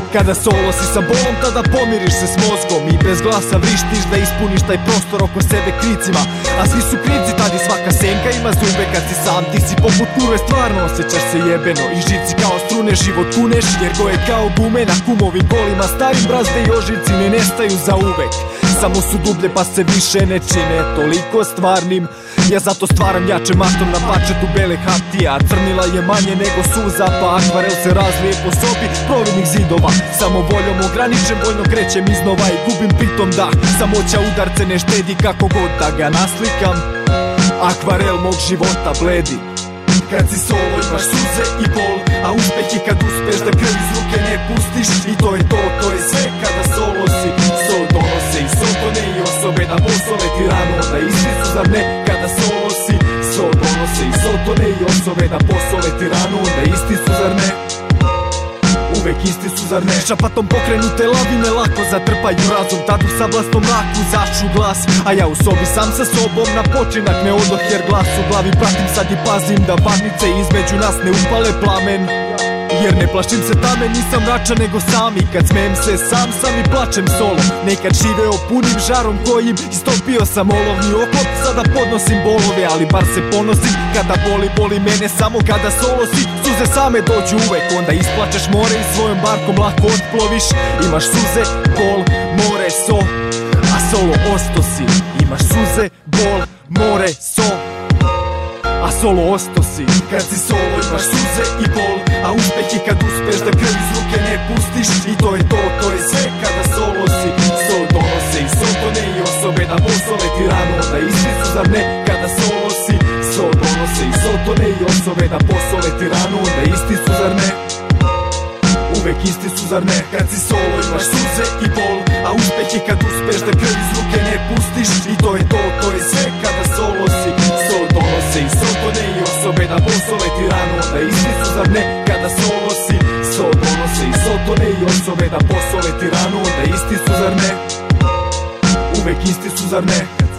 Kada solo si sa bolom, tada pomiriš se s mozgom i bez glasa vrištiš da ispuniš taj prostor oko sebe kricima. A svi su krivci, tad i svaka senka ima zube. Kad si sam, ti si poput kurve, stvarno osjećaš se jebeno. I žici kao strune, život kuneš, jer go je kao gume. Na kumovim golima starim brazde i ožiljci ne nestaju za uvek. Samo su dublje pa se više ne čine toliko stvarnim. Ja zato stvaram jače maštom na pačetu bele hartije, a crnila je manje nego suza, pa akvarel se razlije po sobi providnih zidova. Samo voljom ograničen, voljno krećem iznova i gubim pritom dah. Samoća udarce ne štedi kako god da ga naslikam. Akvarel mog života bledi. Kad si solo imaš suze i bol, a uspeh je kad uspeš da krv iz ruke ne pustiš. I to je to, to je sve kada solo si. So donose i sotone i osobe da posole ti rano, da isti su zar ne kada solo si. So donose i sotone i osobe da posole ti rano, da isti su zar ne. Uvek isti su zar ne. Šapatom pokrenute lavine lako zatrpaju razum, tad u sablasnom mraku zašu glas. A ja u sobi sam sa sobom na počinak ne odoh, jer glas u glavi pratim sad i pazim da varnice između nas ne upale plamen. Jer ne plašim se tame, nisam mračan nego sami. Kad smijem se sam i plačem solo. Nekad živeo punim žarom kojim istopio sam olovni oklop. Sada podnosim bolove, ali bar se ponosim. Kada boli mene samo kada solo si. Suze same dođu uvek, onda isplačeš more i svojom barkom lako otploviš. Imaš suze, bol, more, so, a solo osto si. Imaš suze, bol, more, so, a solo osto si. Kad si solo imaš suze i bol, a uspeh je kad uspeš da krv iz ruke ne pustiš. I to je to, to je sve kada solo si. So donose i sotone i osobe da posole ti rano, da isti su zar ne kada solo si. So donose i sotone i osobe da posole ti rano, da isti su zar ne. Uvek isti su zar ne. Kad si solo imaš suze i bol, a uspeh je kad uspeš da krv iz ruke ne pustiš. I to je to, to je sve kada solo si. So donose i sotone i osobe da posole ti rano, da isti su zar ne kada solo si. So donose i sotone i osobe da posole ti rano, da isti su zar ne. Uvek isti su zar ne.